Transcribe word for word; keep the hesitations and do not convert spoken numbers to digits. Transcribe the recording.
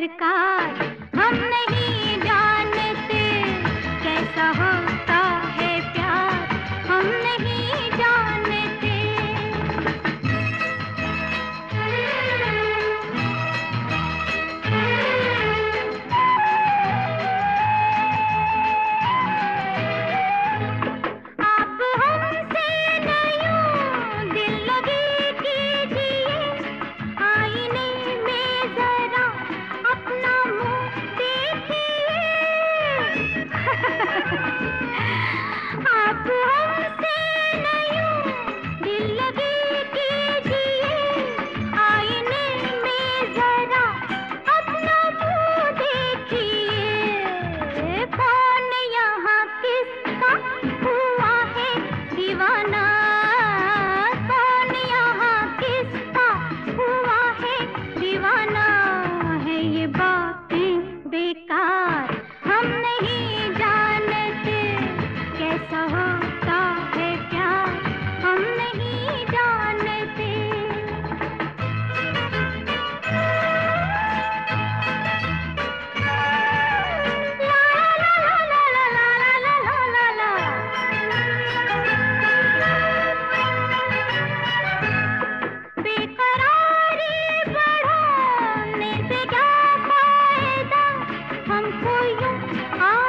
सरकार, हम नहीं जानते कैसा होता है प्यार, हम नहीं जानते। आप हमसे नहीं दिल लगी कीजिए, आईने में जरा अपना मुंह देखिए। आप हमसे नहीं दिल लगी कीजिए, आईने में जरा अपना मुंह देखिए। कौन यहाँ किसका हुआ है दीवाना, कौन यहाँ किसका हुआ है दीवाना। है ये बातें बेकार, हम नहीं जानते कैसा होता है प्यार, हम नहीं जानते। बेकरारी बढ़ाने से क्या फायदा, हमको यूं